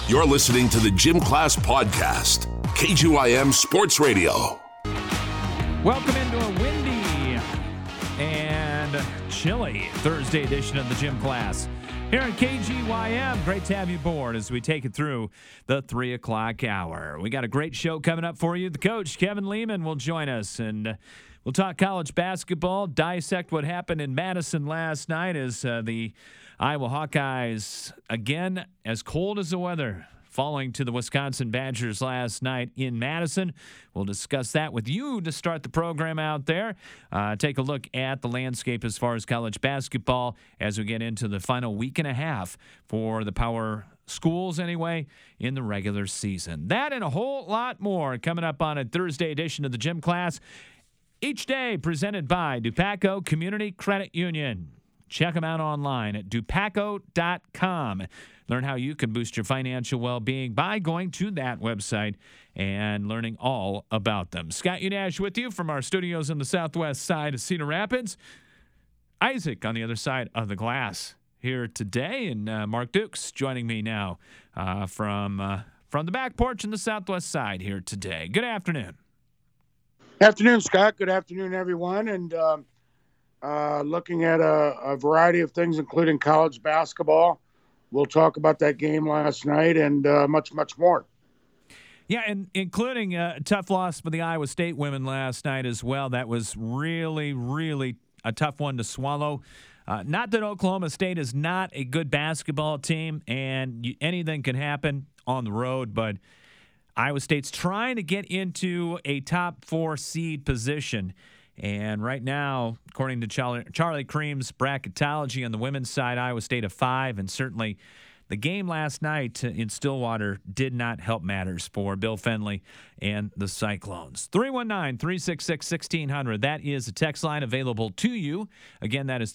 You're listening to the Gym Class Podcast, KGYM Sports Radio. Welcome into a windy and chilly Thursday edition of the Gym Class here at KGYM. Great to have you aboard as we take it through the 3 o'clock hour. We got a great show coming up for you. The coach, Kevin Lehman, will join us, and we'll talk college basketball, dissect what happened in Madison last night as the Iowa Hawkeyes, again, as cold as the weather, falling to the Wisconsin Badgers last night in Madison. We'll discuss that with you to start the program out there. Take a look at the landscape as far as college basketball as we get into the final week and a half for the power schools anyway in the regular season. That and a whole lot more coming up on a Thursday edition of the Gym Class. Each day presented by Dupaco Community Credit Union. Check them out online at dupaco.com. Learn how you can boost your financial well-being by going to that website and learning all about them. Scott Unash with you from our studios on the southwest side of Cedar Rapids. Isaac on the other side of the glass here today, and Mark Dukes joining me now from the back porch in the southwest side here today. Good afternoon. Afternoon, Scott. Good afternoon, everyone. And looking at a variety of things, including college basketball. We'll talk about that game last night and much, much more. Yeah, and including a tough loss for the Iowa State women last night as well. That was really, really a tough one to swallow. Not that Oklahoma State is not a good basketball team, and anything can happen on the road, but Iowa State's trying to get into a top 4 seed position. And right now, according to Charlie Cream's bracketology on the women's side, Iowa State a 5, and certainly the game last night in Stillwater did not help matters for Bill Fenley and the Cyclones. 319-366-1600. That is the text line available to you. Again, that is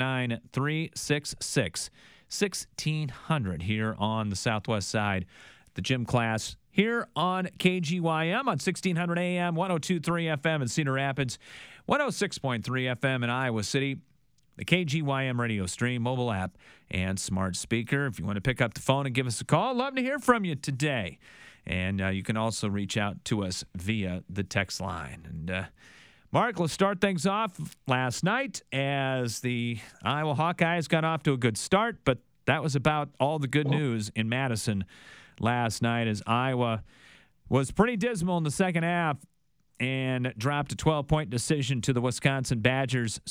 319-366-1600 here on the southwest side. The Gym Class here on KGYM on 1600 AM, 102.3 FM in Cedar Rapids, 106.3 FM in Iowa City, the KGYM radio stream, mobile app, and smart speaker. If you want to pick up the phone and give us a call, love to hear from you today. And you can also reach out to us via the text line. And Mark, let's start things off last night as the Iowa Hawkeyes got off to a good start, but that was about all the good news in Madison last night as Iowa was pretty dismal in the second half and dropped a 12-point decision to the Wisconsin Badgers,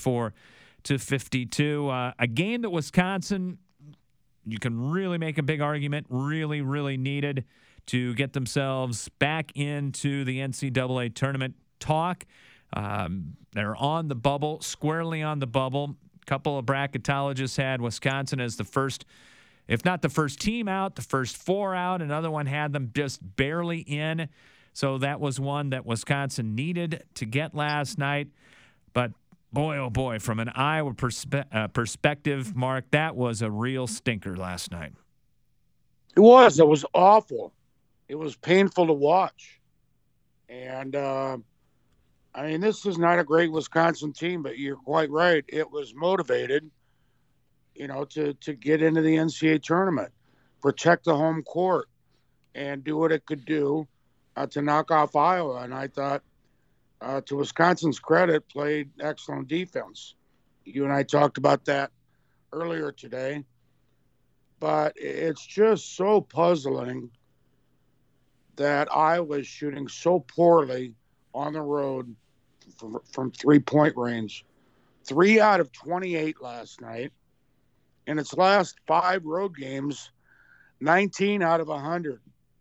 64-52. A game that Wisconsin, you can really make a big argument, really, really needed to get themselves back into the NCAA tournament talk. They're on the bubble, squarely on the bubble. A couple of bracketologists had Wisconsin as the first, if not the first team out, the first 4 out. Another one had them just barely in. So that was one that Wisconsin needed to get last night. But boy, oh boy, from an Iowa perspective, Mark, that was a real stinker last night. It was. It was awful. It was painful to watch. And, this is not a great Wisconsin team, but you're quite right. It was motivated, to get into the NCAA tournament, protect the home court, and do what it could do to knock off Iowa. And I thought, to Wisconsin's credit, played excellent defense. You and I talked about that earlier today. But it's just so puzzling that Iowa is shooting so poorly on the road from three-point range. 3 out of 28 last night. In its last 5 road games, 19 out of 100.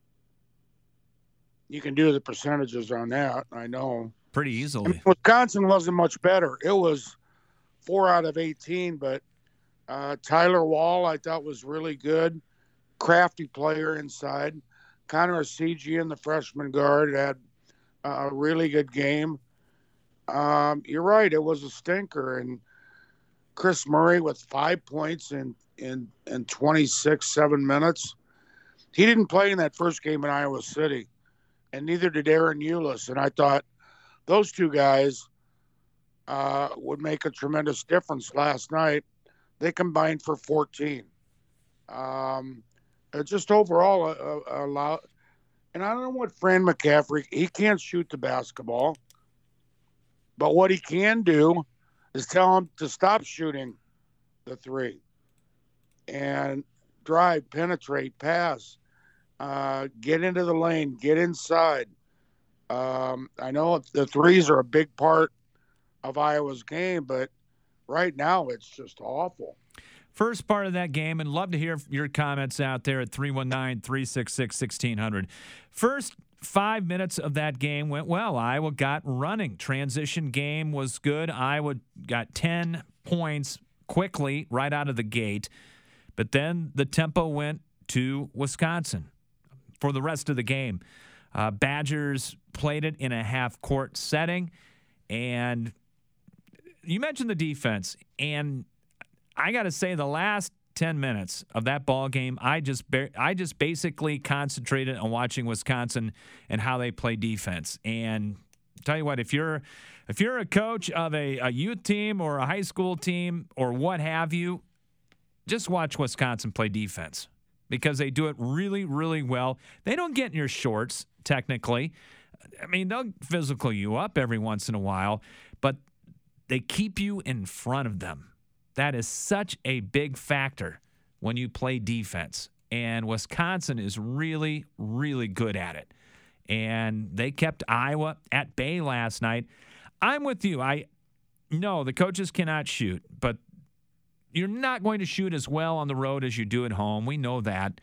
You can do the percentages on that, I know. Pretty easily. Wisconsin wasn't much better. It was 4 out of 18, but Tyler Wall I thought was really good. Crafty player inside. Connor Asigian, the freshman guard, had a really good game. You're right, it was a stinker. And Chris Murray with 5 points in 7 minutes. He didn't play in that first game in Iowa City, and neither did Aaron Eulis. And I thought those two guys would make a tremendous difference last night. They combined for 14. just overall a lot. And I don't know what Fran McCaffrey, he can't shoot the basketball. But what he can do is tell him to stop shooting the three and drive, penetrate, pass, get into the lane, get inside. I know the threes are a big part of Iowa's game, but right now it's just awful. First part of that game, and love to hear your comments out there at 319-366-1600. First 5 minutes of that game went well. Iowa got running. Transition game was good. Iowa got 10 points quickly right out of the gate. But then the tempo went to Wisconsin for the rest of the game. Badgers played it in a half-court setting. And you mentioned the defense. And I got to say, the last 10 minutes of that ball game, I just basically concentrated on watching Wisconsin and how they play defense. And tell you what, if you're a coach of a youth team or a high school team or what have you, just watch Wisconsin play defense because they do it really, really well. They don't get in your shorts, technically. I mean, they'll physical you up every once in a while, but they keep you in front of them. That is such a big factor when you play defense. And Wisconsin is really, really good at it. And they kept Iowa at bay last night. I'm with you. No, the coaches cannot shoot, but you're not going to shoot as well on the road as you do at home. We know that.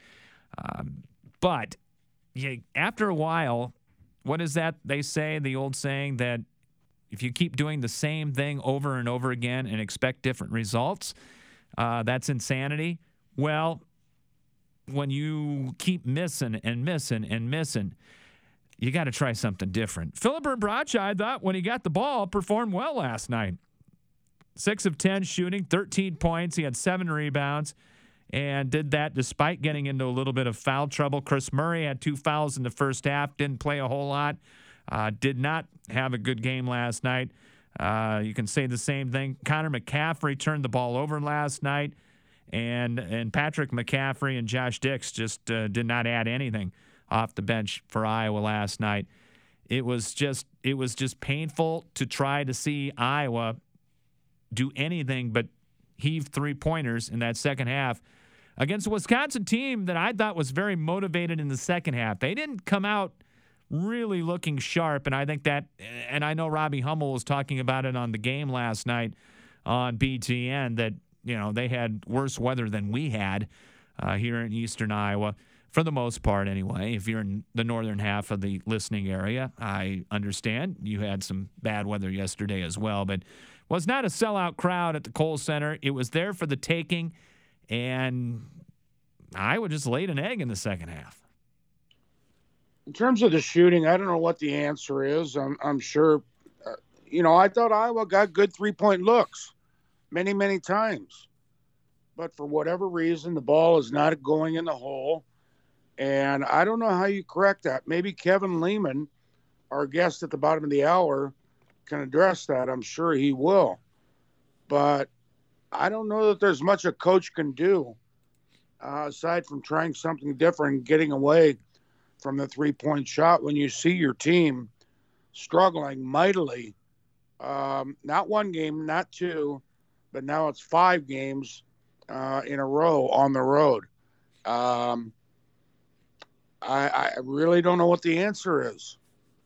But after a while, what is that they say, the old saying that if you keep doing the same thing over and over again and expect different results, that's insanity. Well, when you keep missing and missing and missing, you got to try something different. Philip Bradshaw, I thought, when he got the ball, performed well last night. 6 of 10 shooting, 13 points. He had 7 rebounds and did that despite getting into a little bit of foul trouble. Chris Murray had 2 fouls in the first half, didn't play a whole lot. Did not have a good game last night. You can say the same thing. Connor McCaffrey turned the ball over last night, and Patrick McCaffrey and Josh Dix just did not add anything off the bench for Iowa last night. It was just painful to try to see Iowa do anything but heave 3-pointers in that second half against a Wisconsin team that I thought was very motivated in the second half. They didn't come out really looking sharp, and I think that, and I know Robbie Hummel was talking about it on the game last night on BTN, that, they had worse weather than we had here in eastern Iowa, for the most part anyway. If you're in the northern half of the listening area, I understand you had some bad weather yesterday as well, but was not a sellout crowd at the Kohl Center. It was there for the taking, and Iowa just laid an egg in the second half. In terms of the shooting, I don't know what the answer is. I'm sure, I thought Iowa got good 3-point looks many, many times. But for whatever reason, the ball is not going in the hole. And I don't know how you correct that. Maybe Kevin Lehman, our guest at the bottom of the hour, can address that. I'm sure he will. But I don't know that there's much a coach can do aside from trying something different and getting away from the 3-point shot when you see your team struggling mightily. Not one game, not 2, but now it's 5 games in a row on the road. I really don't know what the answer is.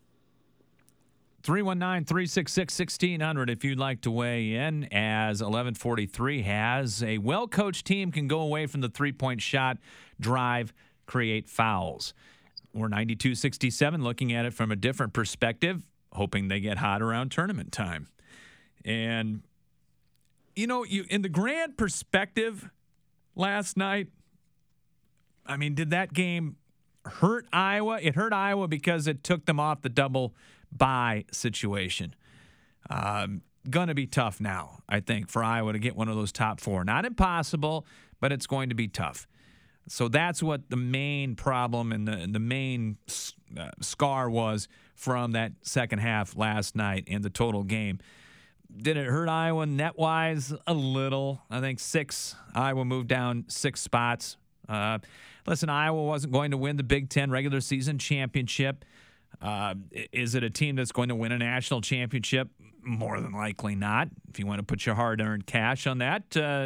319-366-1600 if you'd like to weigh in, as 1143 has. A well-coached team can go away from the 3-point shot, drive, create fouls. We're 92-67, looking at it from a different perspective, hoping they get hot around tournament time. And, you in the grand perspective last night, I mean, did that game hurt Iowa? It hurt Iowa because it took them off the double bye situation. Going to be tough now, I think, for Iowa to get one of those top 4. Not impossible, but it's going to be tough. So that's what the main problem and the main scar was from that second half last night in the total game. Did it hurt Iowa net-wise? A little. I think 6. Iowa moved down 6 spots Listen, Iowa wasn't going to win the Big Ten regular season championship. Is it a team that's going to win a national championship? More than likely not. If you want to put your hard-earned cash on that,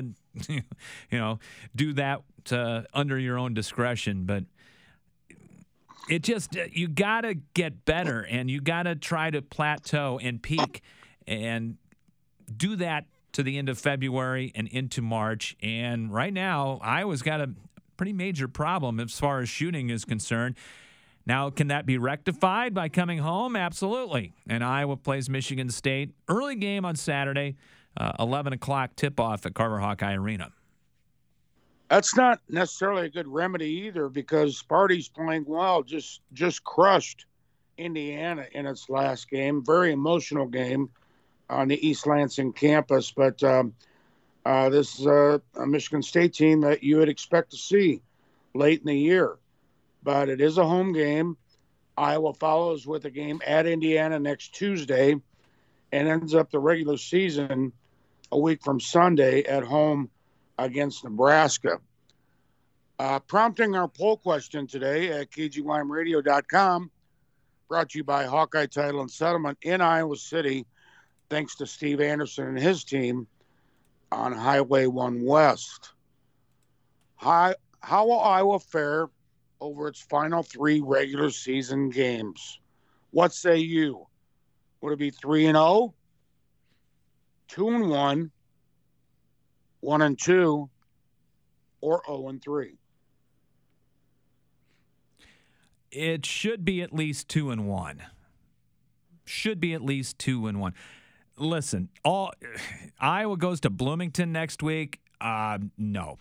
do that under your own discretion. But it just, you got to get better, and you got to try to plateau and peak and do that to the end of February and into March. And right now, Iowa's got a pretty major problem as far as shooting is concerned. Now, can that be rectified by coming home? Absolutely. And Iowa plays Michigan State. Early game on Saturday, 11 o'clock tip-off at Carver Hawkeye Arena. That's not necessarily a good remedy either, because Sparty's playing well, just crushed Indiana in its last game. Very emotional game on the East Lansing campus. But this is a Michigan State team that you would expect to see late in the year. But it is a home game. Iowa follows with a game at Indiana next Tuesday and ends up the regular season a week from Sunday at home against Nebraska. Prompting our poll question today at KGYMradio.com, brought to you by Hawkeye Title and Settlement in Iowa City, thanks to Steve Anderson and his team on Highway 1 West. How will Iowa fare over its final 3 regular season games? What say you? Would it be 3-0, 2-1, 1-2, or 0-3? It should be at least 2-1. Should be at least 2-1. Listen, Iowa goes to Bloomington next week. No.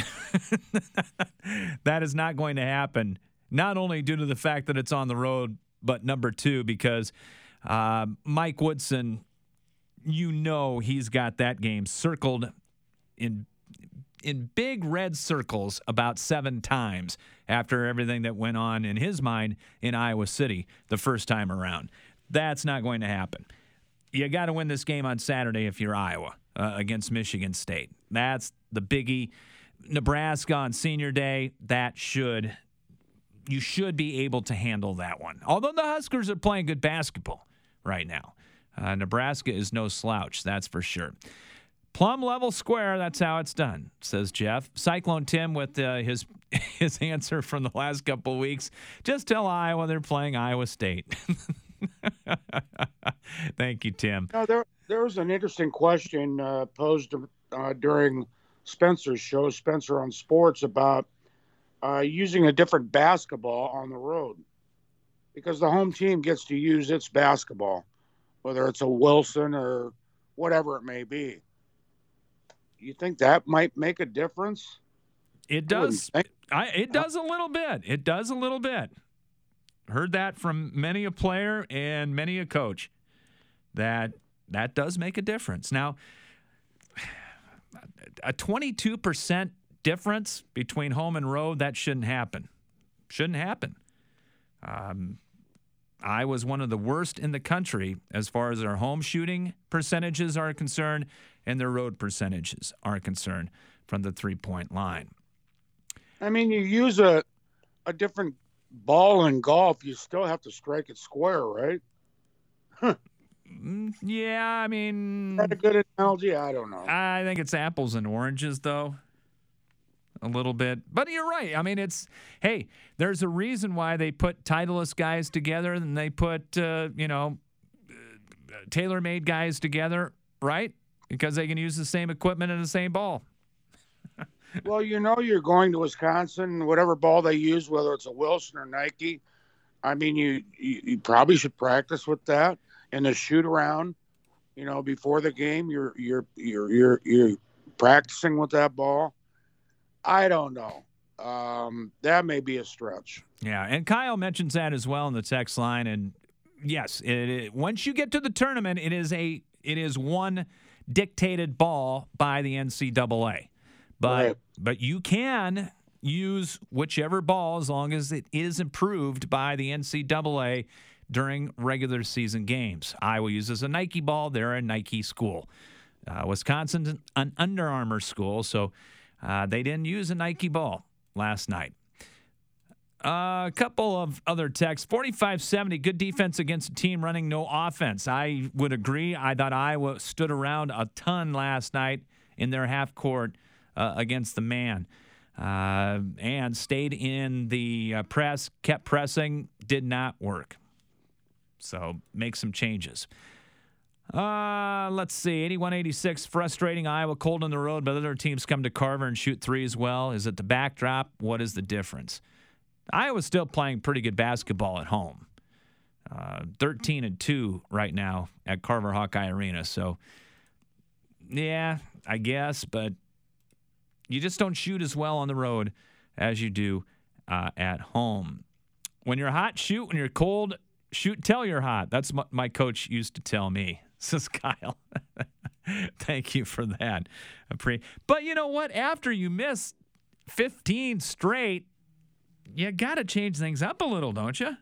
That is not going to happen, not only due to the fact that it's on the road, but number 2, because Mike Woodson, he's got that game circled in big red circles about 7 times after everything that went on in his mind in Iowa City the first time around. That's not going to happen. You got to win this game on Saturday if you're Iowa against Michigan State. That's the biggie. Nebraska on Senior Day, you should be able to handle that one. Although the Huskers are playing good basketball right now. Nebraska is no slouch, that's for sure. Plum level square, that's how it's done, says Jeff. Cyclone Tim with his answer from the last couple of weeks. Just tell Iowa they're playing Iowa State. Thank you, Tim. There was an interesting question posed during Spencer's show, Spencer on Sports, about using a different basketball on the road, because the home team gets to use its basketball, whether it's a Wilson or whatever it may be. You think that might make a difference? It does. It does a little bit. It does a little bit. Heard that from many a player and many a coach, that does make a difference. Now, a 22% difference between home and road, that shouldn't happen. Shouldn't happen. I was one of the worst in the country as far as their home shooting percentages are concerned and their road percentages are concerned from the three-point line. I mean, you use a different ball in golf, you still have to strike it square, right? Yeah, I mean... Is that a good analogy? I don't know. I think it's apples and oranges, though. A little bit. But you're right. I mean, there's a reason why they put Titleist guys together and they put, tailor-made guys together, right? Because they can use the same equipment and the same ball. Well, you're going to Wisconsin, whatever ball they use, whether it's a Wilson or Nike. I mean, you probably should practice with that and the shoot around. Before the game, you're practicing with that ball. I don't know. That may be a stretch. Yeah, and Kyle mentions that as well in the text line. And yes, once you get to the tournament, it is one dictated ball by the NCAA. But you can use whichever ball as long as it is approved by the NCAA during regular season games. Iowa uses a Nike ball. They're a Nike school. Wisconsin's an Under Armour school, so they didn't use a Nike ball last night. A couple of other texts. 45-70, good defense against a team running no offense. I would agree. I thought Iowa stood around a ton last night in their half court against the man and stayed in the press, kept pressing, did not work. So make some changes. Let's see. 81-86, frustrating. Iowa cold on the road, but other teams come to Carver and shoot threes well. Is it the backdrop? What is the difference? Iowa's still playing pretty good basketball at home. 13-2 right now at Carver Hawkeye Arena. So, yeah, I guess, but you just don't shoot as well on the road as you do at home. When you're hot, shoot. When you're cold, shoot till you're hot. That's what my coach used to tell me, says Kyle. Thank you for that. But you know what? After you miss 15 straight, you got to change things up a little, don't you?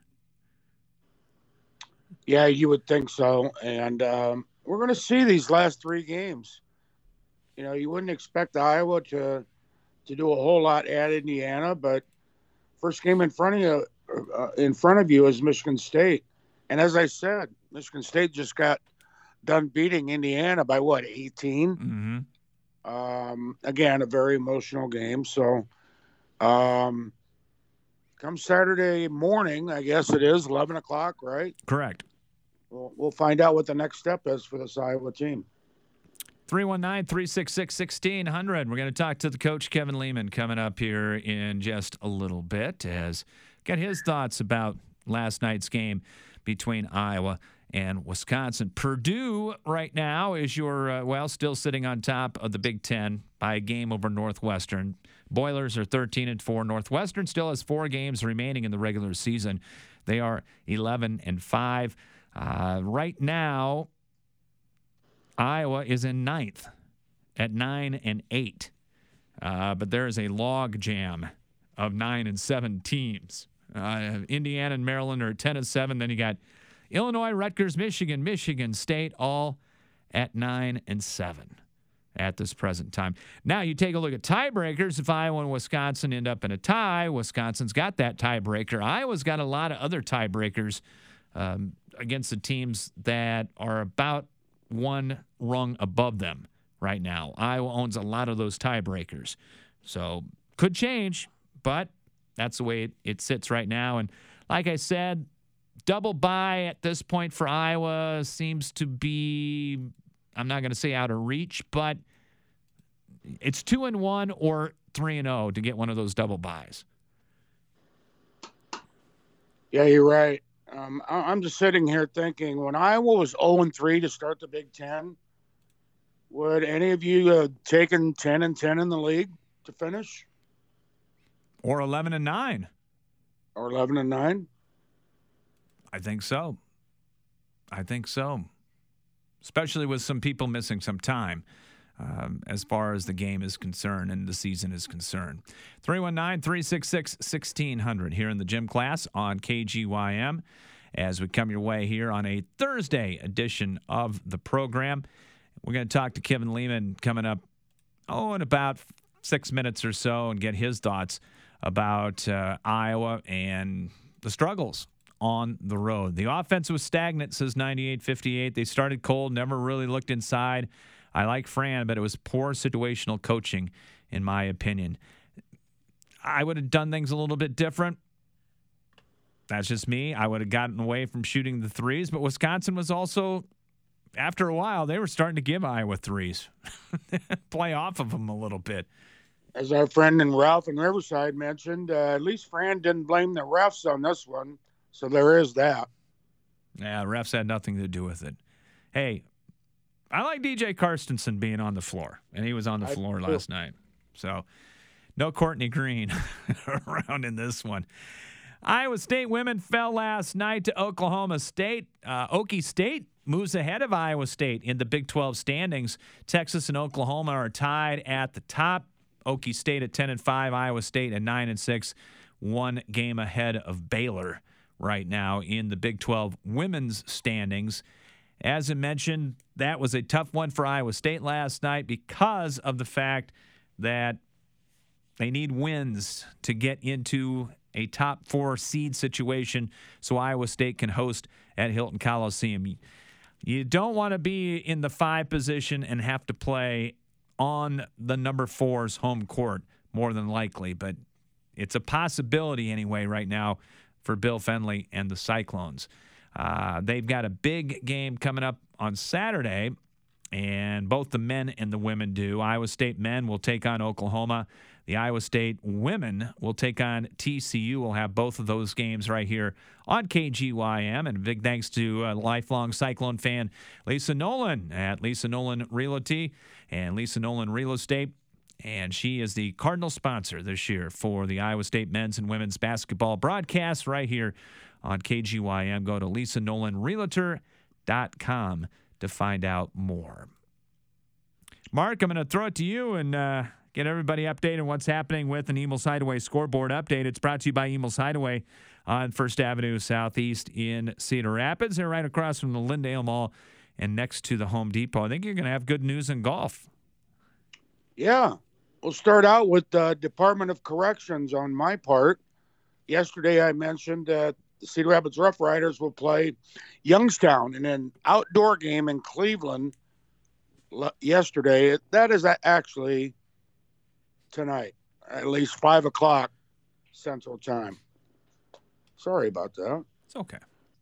Yeah, you would think so. And we're going to see these last three games. You know, you wouldn't expect Iowa to do a whole lot at Indiana, but first game in front of you is Michigan State. And as I said, Michigan State just got done beating Indiana by 18? Mm-hmm. Again, a very emotional game. So, come Saturday morning, I guess it is 11 o'clock, right? Correct. We'll find out what the next step is for this Iowa team. 319-366-1600. We're going to talk to the coach, Kevin Lehman, coming up here in just a little bit, as get his thoughts about last night's game between Iowa and Wisconsin. Purdue right now is still sitting on top of the Big Ten by a game over Northwestern. Boilers are 13-4. Northwestern still has 4 games remaining in the regular season. They are 11-5. Right now, Iowa is in 9th at 9-8. But there is a log jam of 9-7 teams. Indiana and Maryland are 10-7. Then you got Illinois, Rutgers, Michigan State, all at 9-7 at this present time. Now you take a look at tiebreakers. If Iowa and Wisconsin end up in a tie, Wisconsin's got that tiebreaker. Iowa's got a lot of other tiebreakers against the teams that are about one rung above them right now. Iowa owns a lot of those tiebreakers. So could change, but that's the way it sits right now. And like I said, double bye at this point for Iowa seems to be, I'm not going to say out of reach, but it's 2-1 or 3-0 to get one of those double byes. Yeah, you're right. I'm just sitting here thinking, when Iowa was 0-3 to start the Big Ten, would any of you taken 10-10 in the league to finish? Or 11-9. Or 11-9? I think so. Especially with some people missing some time as far as the game is concerned and the season is concerned. 319-366-1600 here in the gym class on KGYM as we come your way here on a Thursday edition of the program. We're going to talk to Kevin Lehman coming up, in about 6 minutes or so and get his thoughts about Iowa and the struggles on the road. The offense was stagnant, says 98-58. They started cold, never really looked inside. I like Fran, but it was poor situational coaching, in my opinion. I would have done things a little bit different. That's just me. I would have gotten away from shooting the threes, but Wisconsin was also, after a while, they were starting to give Iowa threes. Play off of them a little bit. As our friend and Ralph in Riverside mentioned, at least Fran didn't blame the refs on this one. So there is that. Yeah, refs had nothing to do with it. Hey, I like DJ Carstensen being on the floor, and he was on the floor last night. So no Courtney Green around in this one. Iowa State women fell last night to Oklahoma State. Okie State moves ahead of Iowa State in the Big 12 standings. Texas and Oklahoma are tied at the top. Okie State at 10-5, Iowa State at 9-6, 1 game ahead of Baylor right now in the Big 12 women's standings. As I mentioned, that was a tough one for Iowa State last night because of the fact that They need wins to get into a top 4 seed situation so Iowa State can host at Hilton Coliseum. You don't want to be in the 5 position and have to play on the number 4's home court, more than likely. But it's a possibility anyway right now for Bill Fennelly and the Cyclones. They've got a big game coming up on Saturday, and both the men and the women do. Iowa State men will take on Oklahoma. The Iowa State women will take on TCU. We'll have both of those games right here on KGYM. And big thanks to lifelong Cyclone fan Lisa Nolan at Lisa Nolan Realty and Lisa Nolan Real Estate. And she is the Cardinal sponsor this year for the Iowa State men's and women's basketball broadcast right here on KGYM. Go to LisaNolanRealtor.com to find out more. Mark, I'm going to throw it to you and get everybody updated on what's happening with an Emil's Hideaway scoreboard update. It's brought to you by Emil's Hideaway on First Avenue Southeast in Cedar Rapids. They're right across from the Lindale Mall and next to the Home Depot. I think you're going to have good news in golf. Yeah. We'll start out with the Department of Corrections on my part. Yesterday I mentioned that the Cedar Rapids Rough Riders will play Youngstown in an outdoor game in Cleveland yesterday. That is actually tonight, at least 5 o'clock Central Time. Sorry about that. It's okay.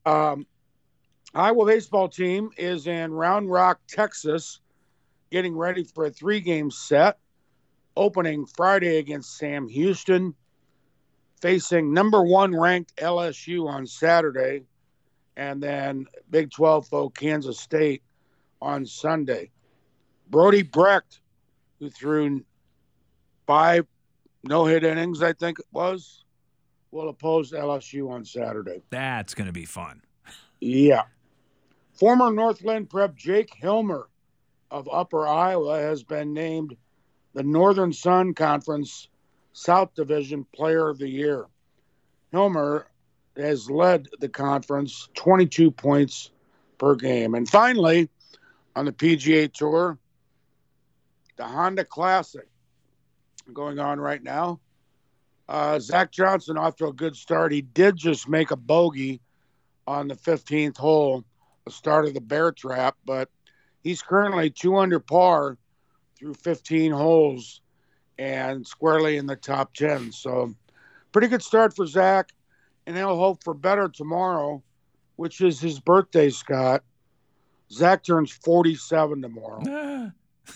Iowa baseball team is in Round Rock, Texas, getting ready for a 3-game set, opening Friday against Sam Houston, facing number 1 ranked LSU on Saturday, and then Big 12 foe Kansas State on Sunday. Brody Brecht, who threw 5 no-hit innings, I think it was, will oppose LSU on Saturday. That's going to be fun. Yeah. Former Northland Prep Jake Hilmer of Upper Iowa has been named the Northern Sun Conference South Division Player of the Year. Hilmer has led the conference 22 points per game. And finally, on the PGA Tour, the Honda Classic going on right now. Zach Johnson off to a good start. He did just make a bogey on the 15th hole, the start of the Bear Trap, but he's currently 2 under par through 15 holes and squarely in the top 10. So pretty good start for Zach, and he'll hope for better tomorrow, which is his birthday, Scott. Zach turns 47 tomorrow.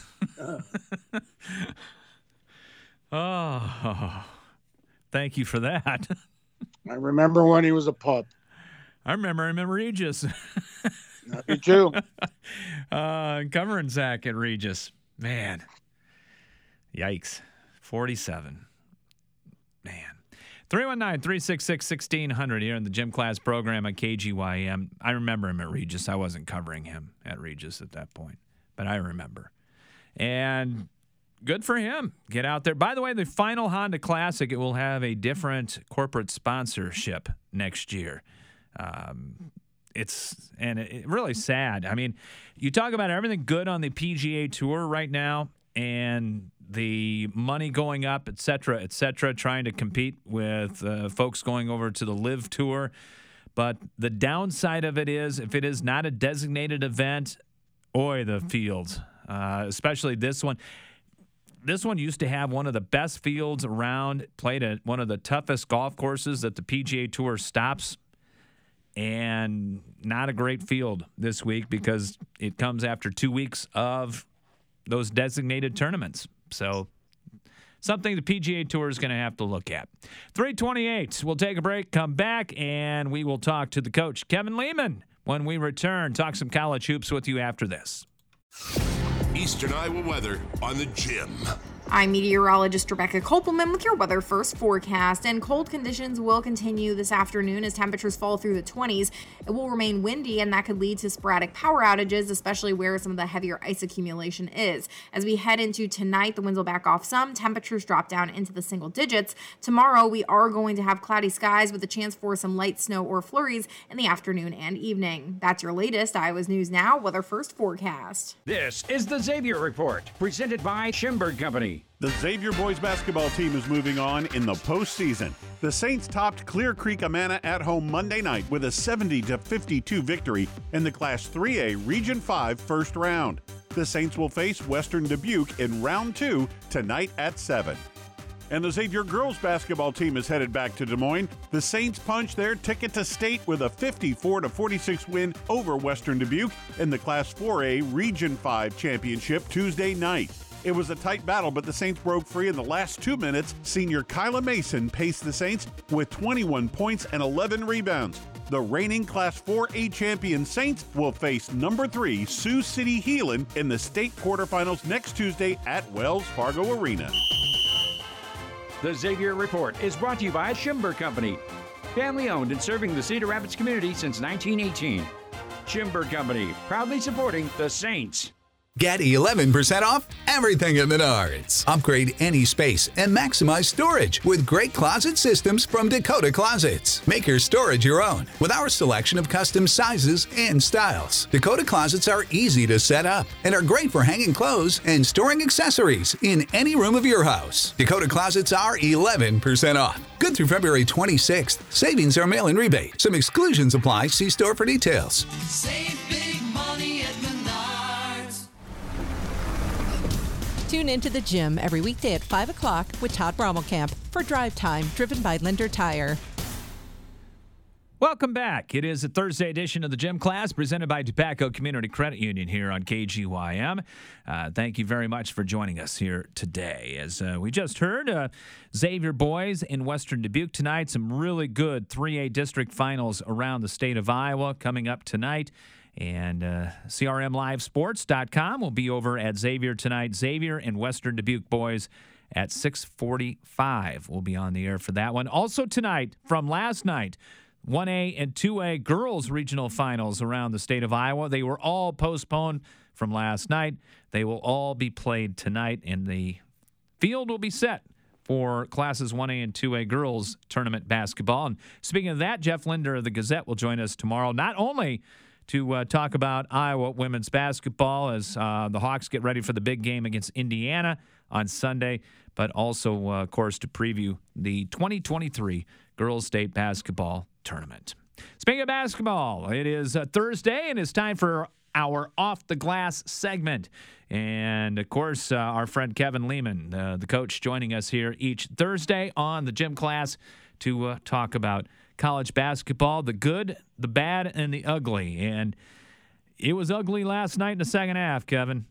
Oh, thank you for that. I remember when he was a pup. I remember him at Regis. Me too. Covering Zach at Regis. Man. Yikes. 47. Man. 319-366-1600 here in the gym class program at KGYM. I remember him at Regis. I wasn't covering him at Regis at that point, but I remember. And good for him. Get out there. By the way, the final Honda Classic, it will have a different corporate sponsorship next year. It's really sad. I mean, you talk about everything good on the PGA Tour right now and the money going up, et cetera, trying to compete with folks going over to the Live Tour. But the downside of it is if it is not a designated event, the fields, especially this one. This one used to have one of the best fields around, played at one of the toughest golf courses that the PGA Tour stops, and not a great field this week because it comes after 2 weeks of those designated tournaments. So something the PGA Tour is going to have to look at. 3:28, we'll take a break, come back, and we will talk to the coach, Kevin Lehman, when we return. Talk some college hoops with you after this. Eastern Iowa weather on the Gym. I'm meteorologist Rebecca Kopelman with your Weather First forecast, and cold conditions will continue this afternoon as temperatures fall through the 20s. It will remain windy, and that could lead to sporadic power outages, especially where some of the heavier ice accumulation is. As we head into tonight, the winds will back off some. Temperatures drop down into the single digits. Tomorrow, we are going to have cloudy skies with a chance for some light snow or flurries in the afternoon and evening. That's your latest Iowa's News Now Weather First forecast. This is the Xavier Report, presented by Schimberg Company. The Xavier boys basketball team is moving on in the postseason. The Saints topped Clear Creek Amana at home Monday night with a 70-52 victory in the Class 3A Region 5 first round. The Saints will face Western Dubuque in round 2 tonight at 7. And the Xavier girls basketball team is headed back to Des Moines. The Saints punched their ticket to state with a 54-46 win over Western Dubuque in the Class 4A Region 5 championship Tuesday night. It was a tight battle, but the Saints broke free in the last 2 minutes. Senior Kyla Mason paced the Saints with 21 points and 11 rebounds. The reigning Class 4A champion Saints will face number 3 Sioux City Heelan in the state quarterfinals next Tuesday at Wells Fargo Arena. The Xavier Report is brought to you by Schimber Company. Family owned and serving the Cedar Rapids community since 1918. Schimber Company, proudly supporting the Saints. Get 11% off everything at Menards. Upgrade any space and maximize storage with great closet systems from Dakota Closets. Make your storage your own with our selection of custom sizes and styles. Dakota Closets are easy to set up and are great for hanging clothes and storing accessories in any room of your house. Dakota Closets are 11% off. Good through February 26th. Savings are mail-in rebate. Some exclusions apply. See store for details. Save big money at Menards. Tune into the gym every weekday at 5 o'clock with Todd Brommelkamp for Drive Time, driven by Linder Tire. Welcome back. It is a Thursday edition of the Gym Class presented by Tobacco Community Credit Union here on KGYM. Thank you very much for joining us here today. As we just heard, Xavier boys in Western Dubuque tonight. Some really good 3A district finals around the state of Iowa coming up tonight. And CRMLiveSports.com will be over at Xavier tonight. Xavier and Western Dubuque boys at 6:45. We'll be on the air for that one. Also tonight, from last night, 1A and 2A girls regional finals around the state of Iowa. They were all postponed from last night. They will all be played tonight, and the field will be set for Classes 1A and 2A girls tournament basketball. And speaking of that, Jeff Linder of the Gazette will join us tomorrow, not only to talk about Iowa women's basketball as the Hawks get ready for the big game against Indiana on Sunday, but also, of course, to preview the 2023 Girls State Basketball Tournament. Speaking of basketball, it is Thursday, and it's time for our Off the Glass segment. And, of course, our friend Kevin Lehman, the coach, joining us here each Thursday on the Gym Class to talk about college basketball, the good, the bad, and the ugly. And it was ugly last night in the second half, Kevin.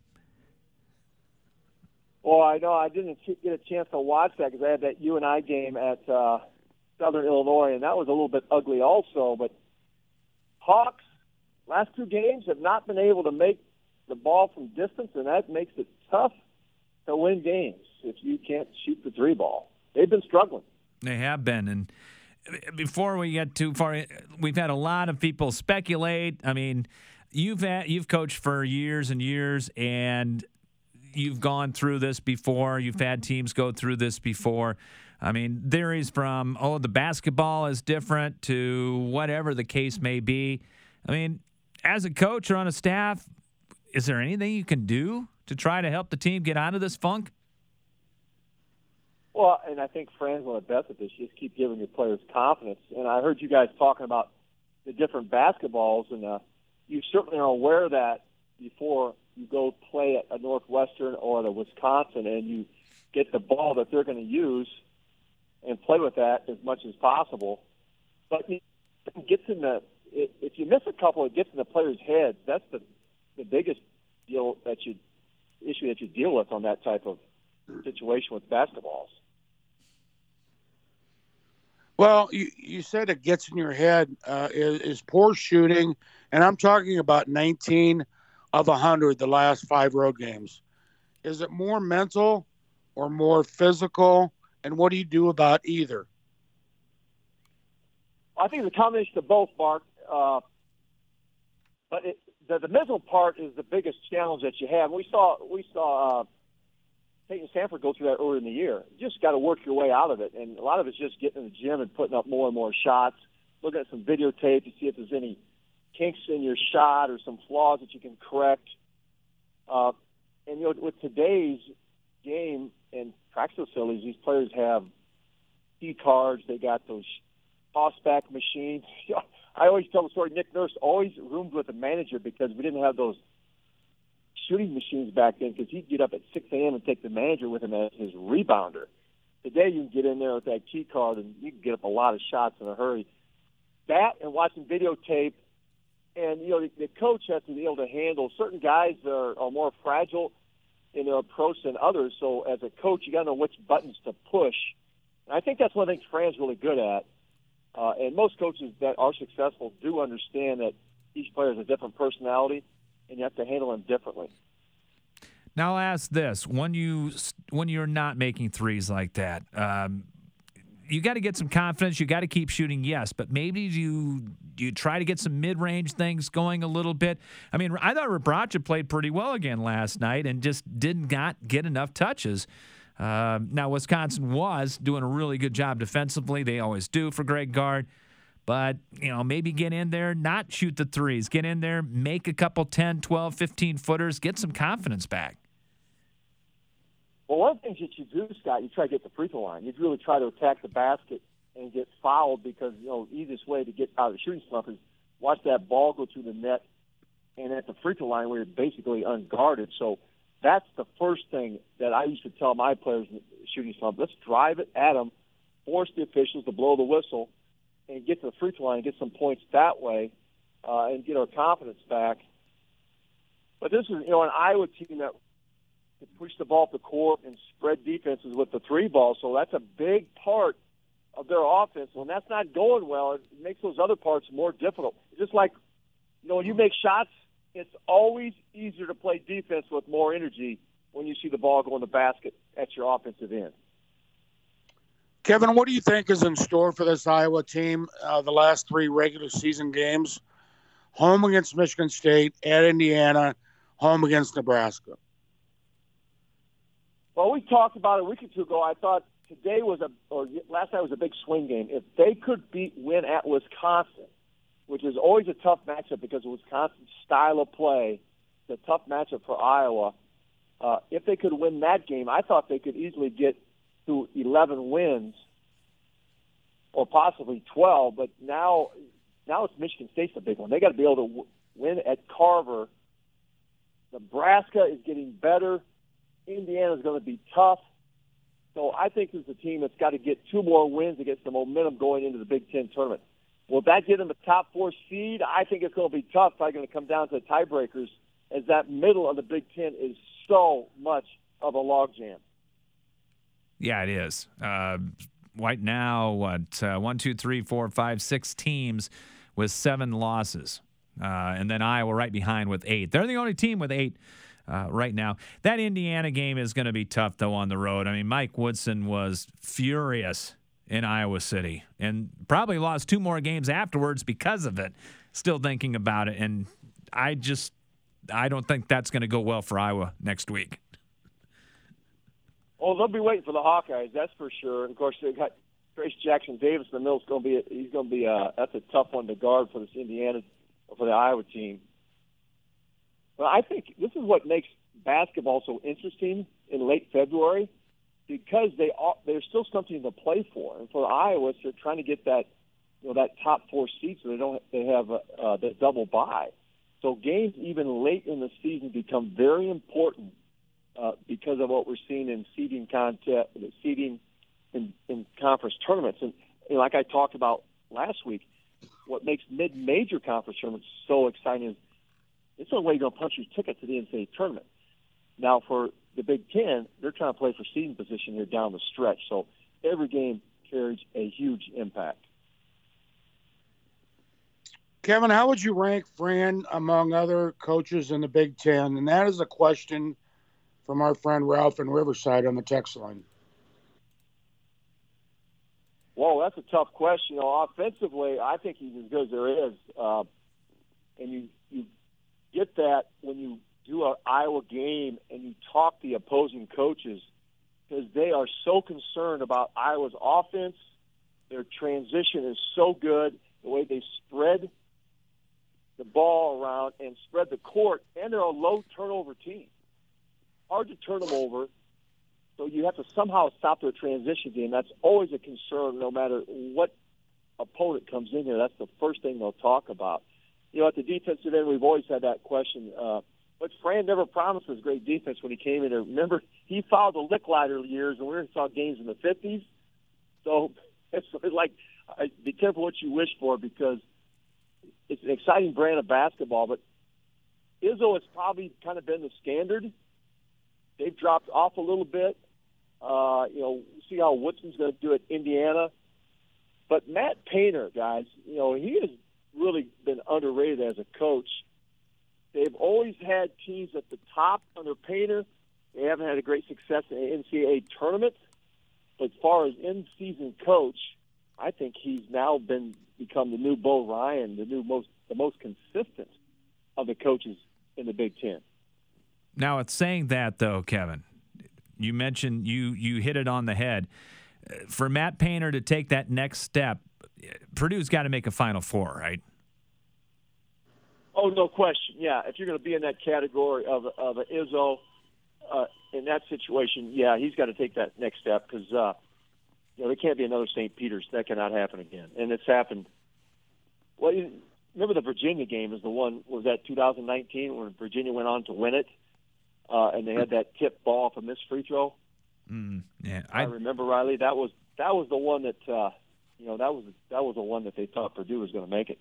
Well, I know I didn't get a chance to watch that because I had that UNI game at Southern Illinois, and that was a little bit ugly also. But Hawks, last two games, have not been able to make the ball from distance, and that makes it tough to win games if you can't shoot the three ball. They've been struggling. They have been, and before we get too far, we've had a lot of people speculate. I mean, you've coached for years and years, and you've gone through this before. You've had teams go through this before. I mean, theories from, the basketball is different to whatever the case may be. I mean, as a coach or on a staff, is there anything you can do to try to help the team get out of this funk? Well, and I think Fran's one of the best at this. You just keep giving your players confidence. And I heard you guys talking about the different basketballs, and you certainly are aware of that before you go play at a Northwestern or the Wisconsin, and you get the ball that they're going to use and play with that as much as possible. But it gets in if you miss a couple, it gets in the players' heads. That's the biggest issue that you deal with on that type of situation with basketballs. Well, you said it gets in your head is poor shooting, and I'm talking about 19 of 100 the last 5 road games. Is it more mental or more physical, and what do you do about either? I think it's a combination of both, Mark. But the mental part is the biggest challenge that you have. We saw Peyton Sanford go through that earlier in the year. You just got to work your way out of it, and a lot of it's just getting in the gym and putting up more and more shots, looking at some videotape to see if there's any kinks in your shot or some flaws that you can correct. And with today's game, in practice facilities, these players have key cards. They got those toss-back machines. I always tell the story, Nick Nurse always roomed with a manager because we didn't have those shooting machines back then, because he'd get up at 6 a.m. and take the manager with him as his rebounder. Today you can get in there with that key card and you can get up a lot of shots in a hurry. That and watching videotape, and the coach has to be able to handle certain guys that are more fragile in their approach than others. So as a coach, you got to know which buttons to push. And I think that's one of the things Fran's really good at. And most coaches that are successful do understand that each player has a different personality, and you have to handle them differently. Now I'll ask this: when you're not making threes like that, you got to get some confidence. You got to keep shooting, yes, but maybe you try to get some mid-range things going a little bit. I mean, I thought Rebraca played pretty well again last night and just did not get enough touches. Now Wisconsin was doing a really good job defensively. They always do for Greg Gard. But, maybe get in there, not shoot the threes. Get in there, make a couple 10, 12, 15-footers, get some confidence back. Well, one of the things that you do, Scott, you try to get the free throw line. You really try to attack the basket and get fouled because, the easiest way to get out of the shooting slump is watch that ball go through the net and at the free throw line where you're basically unguarded. So that's the first thing that I used to tell my players in the shooting slump. Let's drive it at them, force the officials to blow the whistle, and get to the free throw line and get some points that way and get our confidence back. But this is, an Iowa team that can push the ball up the court and spread defenses with the three ball. So that's a big part of their offense. When that's not going well, it makes those other parts more difficult. Just like, when you make shots, it's always easier to play defense with more energy when you see the ball go in the basket at your offensive end. Kevin, what do you think is in store for this Iowa team the last 3 regular season games? Home against Michigan State, at Indiana, home against Nebraska. Well, we talked about it a week or two ago. I thought last night was a big swing game. If they could win at Wisconsin, which is always a tough matchup because of Wisconsin's style of play, it's a tough matchup for Iowa. If they could win that game, I thought they could easily get to 11 wins or possibly 12, but now it's Michigan State's the big one. They got to be able to win at Carver. Nebraska is getting better. Indiana is going to be tough. So I think this is a team that's got to get 2 more wins to get some momentum going into the Big Ten tournament. Will that get them a top 4 seed? I think it's going to be tough. Probably going to come down to the tiebreakers, as that middle of the Big Ten is so much of a logjam. Yeah, it is. Right now, 1, 2, 3, 4, 5, 6 teams with 7 losses. And then Iowa right behind with 8. They're the only team with 8 right now. That Indiana game is going to be tough, though, on the road. I mean, Mike Woodson was furious in Iowa City and probably lost 2 more games afterwards because of it. Still thinking about it. And I don't think that's going to go well for Iowa next week. Well, they'll be waiting for the Hawkeyes, that's for sure. And of course, they got Trace Jackson Davis in the middle. That's a tough one to guard for this Indiana, for the Iowa team. But I think this is what makes basketball so interesting in late February, because there's still something to play for. And for Iowa, they're trying to get that top 4 seed, so they have the double bye. So games even late in the season become very important. Because of what we're seeing in seeding in conference tournaments. And like I talked about last week, what makes mid-major conference tournaments so exciting is it's the only way you're going to punch your ticket to the NCAA tournament. Now, for the Big Ten, they're trying to play for seeding position here down the stretch. So every game carries a huge impact. Kevin, how would you rank Fran among other coaches in the Big Ten? And that is a question from our friend Ralph in Riverside on the text line. Whoa, that's a tough question. Offensively, I think he's as good as there is. And you get that when you do an Iowa game and you talk the opposing coaches, because they are so concerned about Iowa's offense. Their transition is so good, the way they spread the ball around and spread the court, and they're a low turnover team. Hard to turn them over, So you have to somehow stop their transition game. That's always a concern no matter what opponent comes in here. That's the first thing they'll talk about. At the defensive end, we've always had that question. But Fran never promised us great defense when he came in there. Remember, he followed the Licklider years, and we saw games in the 50s. So it's like, be careful what you wish for, because it's an exciting brand of basketball. But Izzo has probably kind of been the standard. They've dropped off a little bit. See how Woodson's going to do at Indiana. But Matt Painter, guys, he has really been underrated as a coach. They've always had teams at the top under Painter. They haven't had a great success in the NCAA tournament. But as far as in-season coach, I think he's now become the new Bo Ryan, the most consistent of the coaches in the Big Ten. Now, it's saying that, though, Kevin, you mentioned you hit it on the head. For Matt Painter to take that next step, Purdue's got to make a Final Four, right? Oh, no question. Yeah, if you're going to be in that category of an Izzo in that situation, yeah, he's got to take that next step, because there can't be another St. Peter's. That cannot happen again. And it's happened. Well, remember the Virginia game is the one, was that 2019 when Virginia went on to win it, and they had that tip ball off a missed free throw? Yeah, I remember, Riley. That was the one that that was the one that they thought Purdue was going to make it.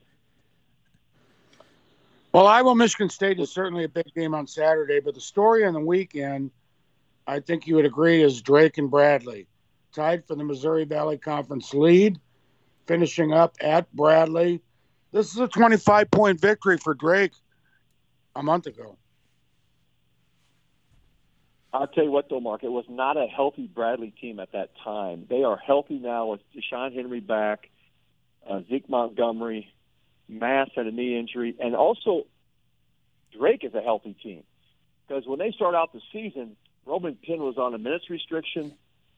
Well, Iowa-Michigan State is certainly a big game on Saturday, but the story on the weekend, I think you would agree, is Drake and Bradley, tied for the Missouri Valley Conference lead, finishing up at Bradley. This is a 25-point victory for Drake a month ago. I'll tell you what, though, Mark, it was not a healthy Bradley team at that time. They are healthy now with Deshaun Henry back, Zeke Montgomery. Mass had a knee injury, and also Drake is a healthy team, because when they start out the season, Roman Penn was on a minutes restriction.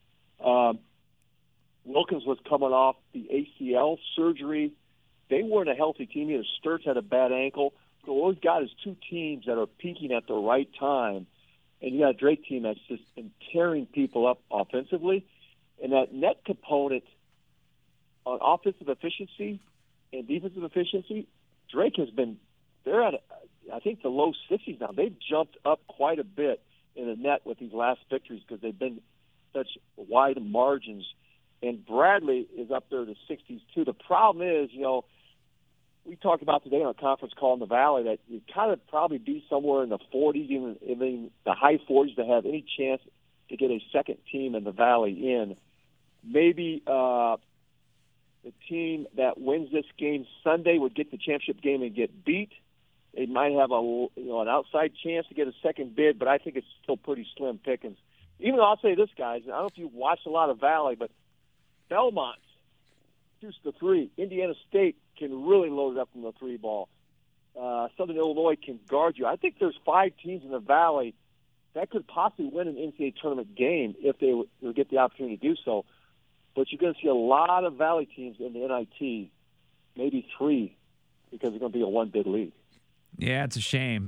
Wilkins was coming off the ACL surgery. They weren't a healthy team either. Sturts had a bad ankle. So all we've got is two teams that are peaking at the right time, and you got a Drake team that's just been tearing people up offensively. And that net component on offensive efficiency and defensive efficiency, Drake has been, they're at, I think, the low 60s now. They've jumped up quite a bit in the net with these last victories because they've been such wide margins. And Bradley is up there in the 60s, too. The problem is, we talked about today on a conference call in the Valley that you kind of probably be somewhere in the 40s, even the high 40s, to have any chance to get a second team in the Valley in. Maybe the team that wins this game Sunday would get the championship game and get beat. They might have an outside chance to get a second bid, but I think it's still pretty slim pickings. Even though I'll say this, guys, I don't know if you've watched a lot of Valley, but Belmont shoots the three. Indiana State can really load it up from the three ball. Southern Illinois can guard you. I think there's 5 teams in the Valley that could possibly win an NCAA tournament game if they would get the opportunity to do so. But you're going to see a lot of Valley teams in the NIT, maybe 3, because it's going to be a one-bid league. Yeah, it's a shame.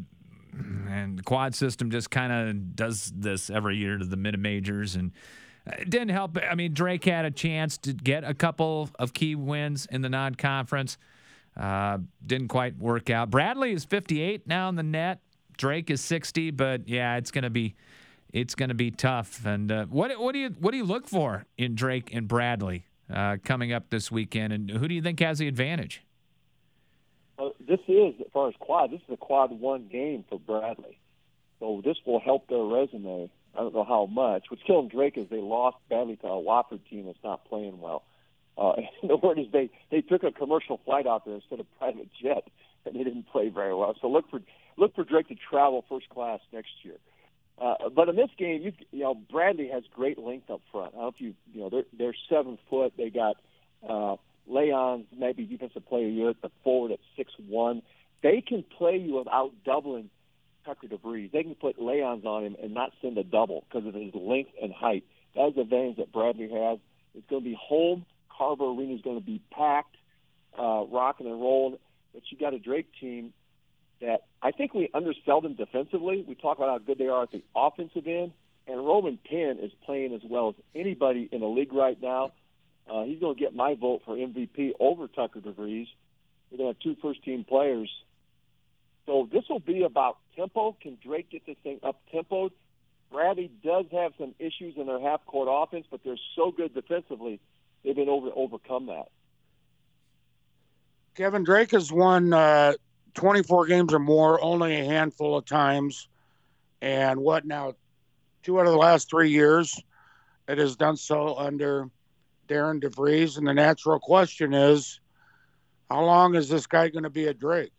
And the quad system just kind of does this every year to the mid-majors, and it didn't help. I mean, Drake had a chance to get a couple of key wins in the non-conference. Didn't quite work out. Bradley is 58 now in the net. Drake is 60, but yeah, it's going to be tough. And what do you look for in Drake and Bradley coming up this weekend? And who do you think has the advantage? This is, as far as quad, this is a quad 1 game for Bradley. So this will help their resume. I don't know how much. What's killing Drake is they lost badly to a Wofford team that's not playing well. The word is they took a commercial flight out there instead of private jet, and they didn't play very well. So look for Drake to travel first class next year. But in this game, Bradley has great length up front. I don't know if they're 7 foot. They got Leon's maybe defensive player of the year, the forward at 6'1". They can play you without doubling Tucker DeVries. They can put Leon's on him and not send a double because of his length and height. That's the advantage that Bradley has. It's going to be home. Carver Arena is going to be packed, rocking and rolling. But you got a Drake team that I think we undersell them defensively. We talk about how good they are at the offensive end. And Roman Penn is playing as well as anybody in the league right now. He's going to get my vote for MVP over Tucker DeVries. We're going to have 2 first-team players. So this will be about tempo. Can Drake get this thing up-tempoed? Bradley does have some issues in their half-court offense, but they're so good defensively, they've been able to overcome that. Kevin, Drake has won 24 games or more only a handful of times. And what now, 2 out of the last 3 years, it has done so under Darren DeVries. And the natural question is, how long is this guy going to be at Drake?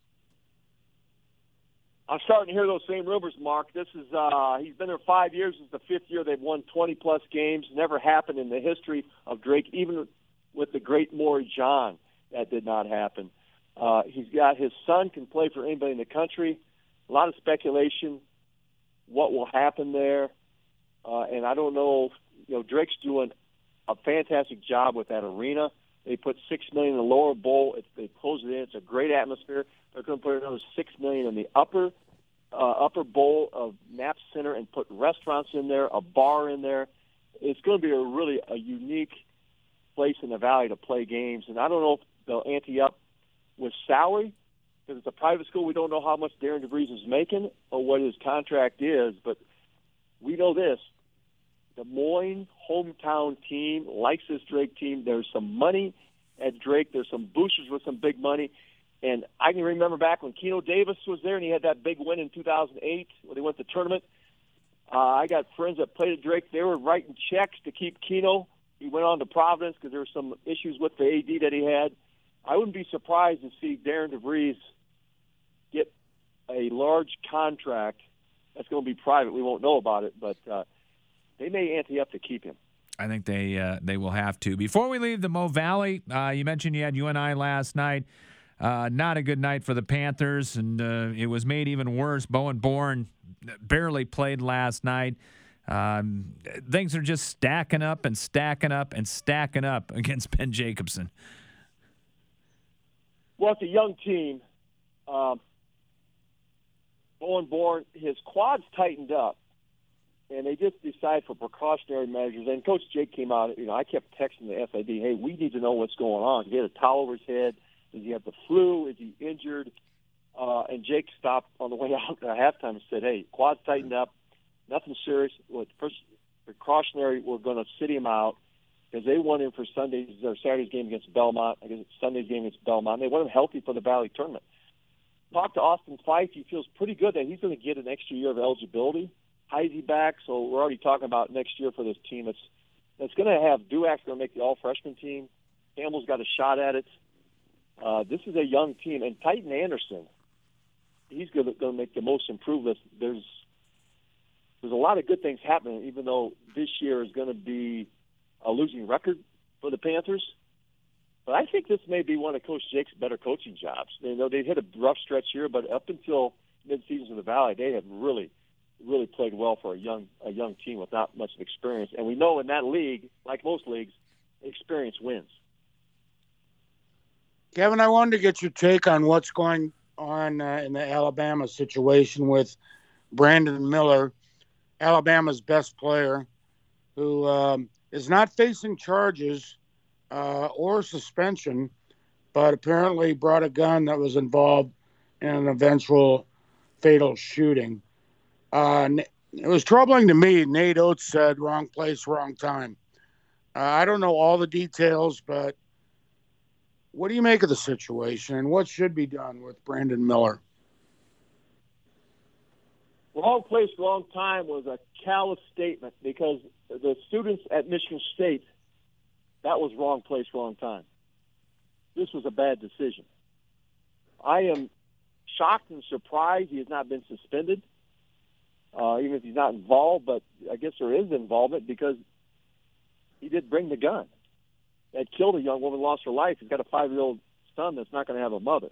I'm starting to hear those same rumors, Mark. This is he's been there 5 years. This is the 5th year they've won 20-plus games. Never happened in the history of Drake, even with the great Maury John. That did not happen. He's got his son can play for anybody in the country. A lot of speculation what will happen there. And I don't know, Drake's doing a fantastic job with that arena. They put $6 million in the lower bowl. They close it in. It's a great atmosphere. They're going to put another $6 million in the upper bowl of Knapp Center and put restaurants in there, a bar in there. It's going to be a unique place in the Valley to play games. And I don't know if they'll ante up with salary because it's a private school. We don't know how much Darren DeVries is making or what his contract is, but we know this. Des Moines hometown team likes this Drake team. There's some money at Drake. There's some boosters with some big money. And I can remember back when Keno Davis was there and he had that big win in 2008 when they went to the tournament. I got friends that played at Drake. They were writing checks to keep Keno. He went on to Providence because there were some issues with the AD that he had. I wouldn't be surprised to see Darren DeVries get a large contract that's going to be private. We won't know about it, but they may ante up to keep him. I think they will have to. Before we leave the Mo Valley, you mentioned you had UNI last night. Not a good night for the Panthers, and it was made even worse. Bowen Bourne barely played last night. Things are just stacking up and stacking up and stacking up against Ben Jacobson. Well, it's a young team. Bowen Bourne, his quads tightened up, and they just decided for precautionary measures. And Coach Jake came out. I kept texting the SID, hey, we need to know what's going on. He had a towel over his head. Does he have the flu? Is he injured? And Jake stopped on the way out at halftime and said, hey, quads tightened up. Nothing serious. First precautionary, we're going to sit him out because they want him for Saturday's game against Belmont. I guess it's Sunday's game against Belmont. They want him healthy for the Valley tournament. Talked to Austin Fife. He feels pretty good that he's going to get an extra year of eligibility. Heisey back, so we're already talking about next year for this team. It's going to have Duack's going to make the all-freshman team. Campbell's got a shot at it. This is a young team. And Titan Anderson, he's going to make the most improved list. There's a lot of good things happening, even though this year is going to be a losing record for the Panthers. But I think this may be one of Coach Jake's better coaching jobs. They've hit a rough stretch here, but up until mid-season in the Valley, they have really played well for a young team with not much experience. And we know in that league, like most leagues, experience wins. Kevin, I wanted to get your take on what's going on in the Alabama situation with Brandon Miller, Alabama's best player, who is not facing charges or suspension, but apparently brought a gun that was involved in an eventual fatal shooting. It was troubling to me. Nate Oates said wrong place, wrong time. I don't know all the details, but what do you make of the situation and what should be done with Brandon Miller? Wrong place, wrong time was a callous statement because the students at Michigan State, that was wrong place, wrong time. This was a bad decision. I am shocked and surprised he has not been suspended, even if he's not involved, but I guess there is involvement because he did bring the gun that killed a young woman, lost her life. He's got a 5-year-old son that's not going to have a mother.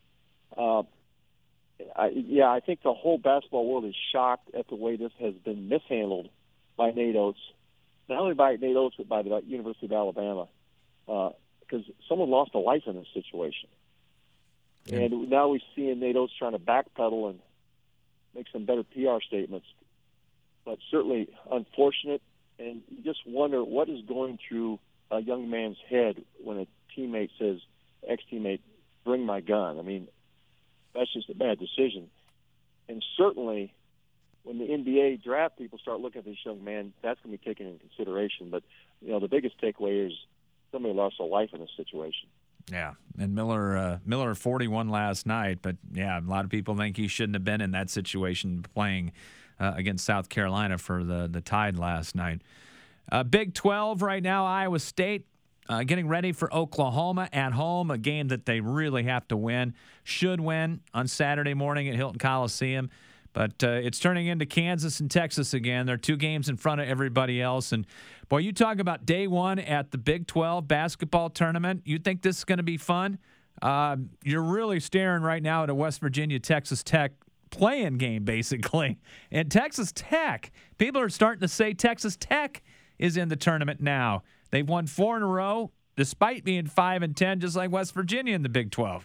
I think the whole basketball world is shocked at the way this has been mishandled by Nate Oates. Not only by Nate Oates, but by the University of Alabama, because someone lost a life in this situation. Yeah. And now we're seeing Nate Oates trying to backpedal and make some better PR statements. but certainly unfortunate. And you just wonder what is going through a young man's head when a teammate says, ex-teammate, bring my gun. I mean, that's just a bad decision. And certainly when the NBA draft people start looking at this young man, that's going to be taken into consideration. But, the biggest takeaway is somebody lost a life in this situation. Yeah, and Miller 41 last night, but yeah, a lot of people think he shouldn't have been in that situation playing against South Carolina for the Tide last night. Big 12 right now, Iowa State getting ready for Oklahoma at home, a game that they really have to win, should win on Saturday morning at Hilton Coliseum. But it's turning into Kansas and Texas again. They're 2 games in front of everybody else. And, boy, you talk about day one at the Big 12 basketball tournament. You think this is going to be fun? You're really staring right now at a West Virginia-Texas Tech play-in game, basically. And Texas Tech, people are starting to say Texas Tech is in the tournament now. They've won 4 in a row, despite being 5-10, just like West Virginia in the Big 12.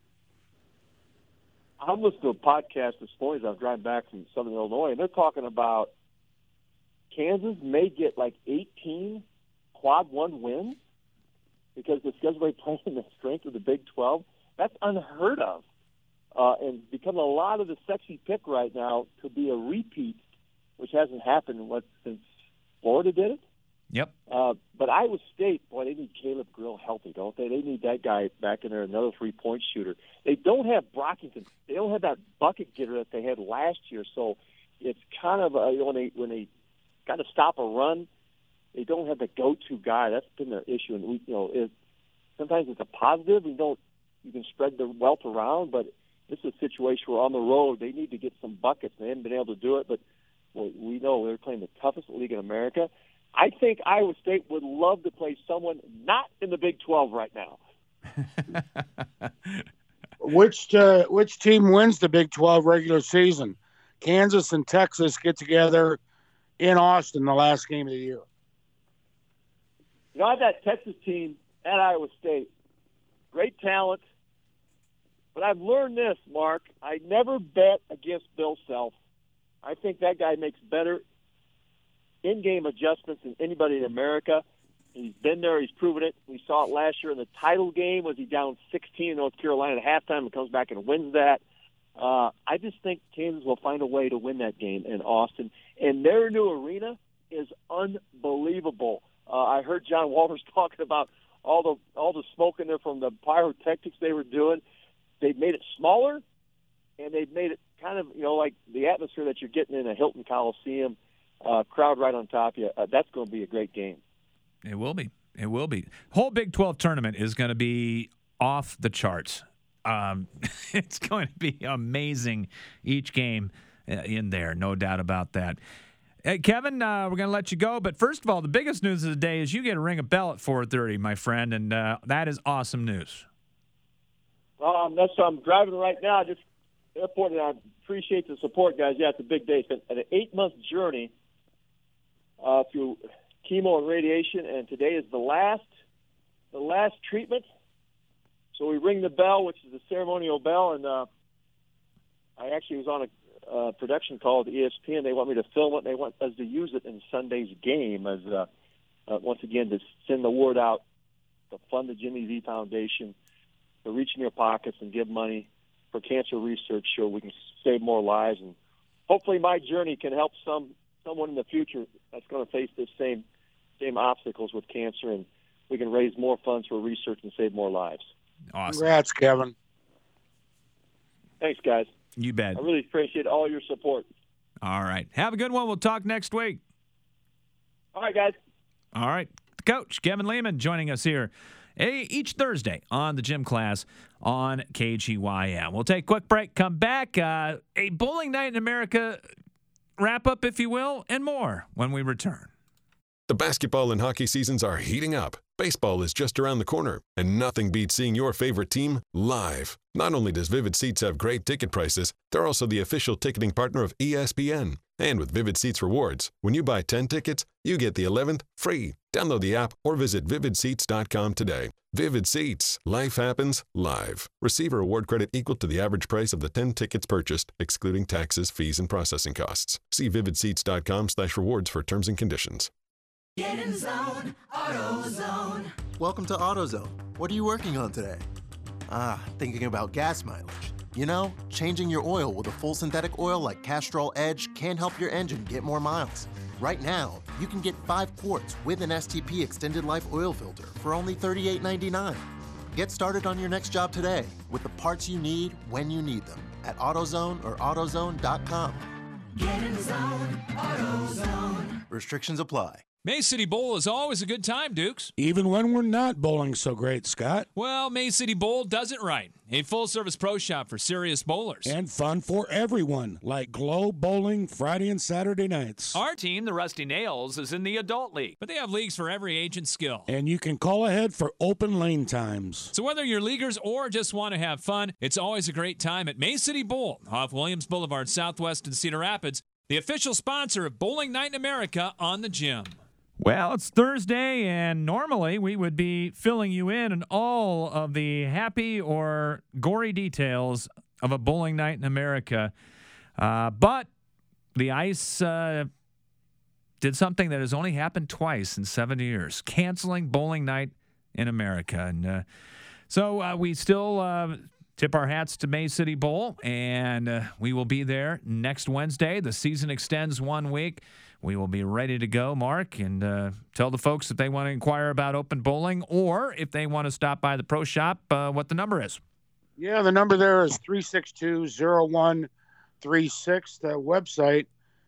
I'm listening to a podcast this morning as I'm driving back from Southern Illinois, and they're talking about Kansas may get like 18 quad one wins because the schedule they play in the strength of the Big 12. That's unheard of, and becoming a lot of the sexy pick right now to be a repeat, which hasn't happened since Florida did it. Yep. But Iowa State, boy, they need Caleb Grill healthy, don't they? They need that guy back in there, another 3-point shooter. They don't have Brockington. They don't have that bucket getter that they had last year. So it's kind of when they got to stop a run, they don't have the go-to guy. That's been their issue. And sometimes it's a positive. You can spread the wealth around, but this is a situation where on the road they need to get some buckets. They haven't been able to do it, but we know they're playing the toughest league in America. I think Iowa State would love to play someone not in the Big 12 right now. Which team wins the Big 12 regular season? Kansas and Texas get together in Austin the last game of the year. I have that Texas team at Iowa State. Great talent. But I've learned this, Mark. I never bet against Bill Self. I think that guy makes better in-game adjustments than anybody in America. He's been there. He's proven it. We saw it last year in the title game. Was he down 16 in North Carolina at halftime and comes back and wins that? I just think Kansas will find a way to win that game in Austin. And their new arena is unbelievable. I heard John Walters talking about all the smoke in there from the pyrotechnics they were doing. They've made it smaller, and they've made it kind of, like the atmosphere that you're getting in a Hilton Coliseum, crowd right on top of you. That's going to be a great game. It will be. It will be. Whole Big 12 tournament is going to be off the charts. It's going to be amazing each game in there, no doubt about that. Hey, Kevin, we're going to let you go. But first of all, the biggest news of the day is you get to ring a bell at 4:30, my friend, and that is awesome news. I'm driving right now. Just airport, and I appreciate the support, guys. Yeah, it's a big day. It's been an 8-month journey through chemo and radiation, and today is the last treatment. So we ring the bell, which is the ceremonial bell, and I actually was on a production call with ESPN. They want me to film it. They want us to use it in Sunday's game as once again to send the word out to fund the Jimmy V Foundation, to reach in your pockets and give money for cancer research so we can save more lives. And hopefully my journey can help someone in the future that's going to face this same obstacles with cancer, and we can raise more funds for research and save more lives. Awesome. Congrats, Kevin. Thanks, guys. You bet. I really appreciate all your support. All right. Have a good one. We'll talk next week. All right, guys. All right. Coach Kevin Lehman joining us here each Thursday on the Gym Class on KGYM. We'll take a quick break, come back. A bowling night in America wrap up, if you will, and more when we return. The basketball and hockey seasons are heating up. Baseball is just around the corner, and nothing beats seeing your favorite team live. Not only does Vivid Seats have great ticket prices, they're also the official ticketing partner of ESPN. And with Vivid Seats Rewards, when you buy 10 tickets, you get the 11th free. Download the app or visit vividseats.com today. Vivid Seats. Life happens live. Receiver award credit equal to the average price of the 10 tickets purchased, excluding taxes, fees, and processing costs. See vividseats.com/rewards for terms and conditions. Get in the zone, AutoZone. Welcome to AutoZone. What are you working on today? Thinking about gas mileage. You know, changing your oil with a full synthetic oil like Castrol Edge can help your engine get more miles. Right now, you can get 5 quarts with an STP Extended Life Oil Filter for only $38.99. Get started on your next job today with the parts you need when you need them at AutoZone or AutoZone.com. Get in the zone, AutoZone. Restrictions apply. May City Bowl is always a good time, Dukes. Even when we're not bowling so great, Scott. Well, May City Bowl does it right. A full-service pro shop for serious bowlers. And fun for everyone, like Glow Bowling Friday and Saturday nights. Our team, the Rusty Nails, is in the adult league, but they have leagues for every age and skill. And you can call ahead for open lane times. So whether you're leaguers or just want to have fun, it's always a great time at May City Bowl off Williams Boulevard Southwest in Cedar Rapids, the official sponsor of Bowling Night in America on the Gym. Well, it's Thursday, and normally we would be filling you in on all of the happy or gory details of a bowling night in America. But the ice did something that has only happened twice in 7 years, canceling bowling night in America. And so we still tip our hats to May City Bowl, and we will be there next Wednesday. The season extends 1 week. We will be ready to go, Mark, and tell the folks if they want to inquire about open bowling or if they want to stop by the pro shop, what the number is. Yeah, the number there is 362-0136. The website,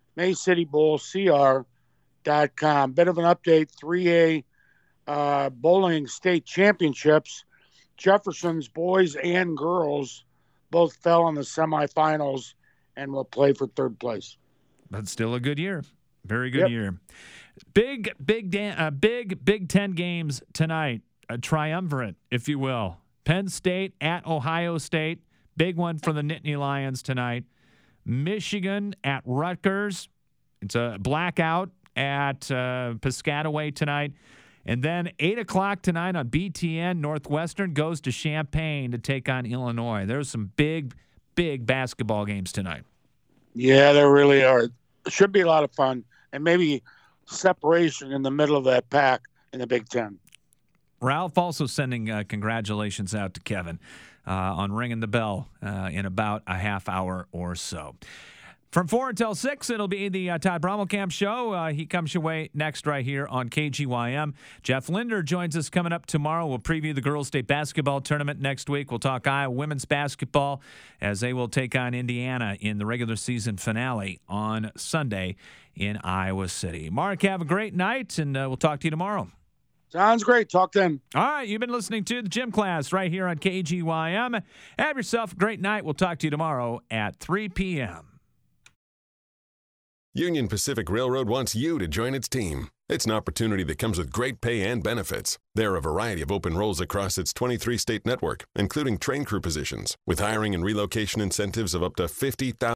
MayCityBowlCR.com. Bit of an update, 3A bowling state championships. Jefferson's boys and girls both fell in the semifinals and will play for third place. But still a good year. Very good year. Big Big Ten games tonight. A triumvirate, if you will. Penn State at Ohio State. Big one for the Nittany Lions tonight. Michigan at Rutgers. It's a blackout at Piscataway tonight. And then 8 o'clock tonight on BTN, Northwestern goes to Champaign to take on Illinois. There's some big basketball games tonight. Yeah, there really are. It should be a lot of fun, and maybe separation in the middle of that pack in the Big Ten. Ralph also sending congratulations out to Kevin on ringing the bell in about a half hour or so. From 4 until 6, it'll be the Todd Brommelkamp Show. He comes your way next right here on KGYM. Jeff Linder joins us coming up tomorrow. We'll preview the girls' state basketball tournament next week. We'll talk Iowa women's basketball as they will take on Indiana in the regular season finale on Sunday in Iowa City. Mark, have a great night, and we'll talk to you tomorrow. Sounds great. Talk then. All right, you've been listening to the Gym Class right here on KGYM. Have yourself a great night. We'll talk to you tomorrow at 3 p.m. Union Pacific Railroad wants you to join its team. It's an opportunity that comes with great pay and benefits. There are a variety of open roles across its 23-state network, including train crew positions, with hiring and relocation incentives of up to $50,000.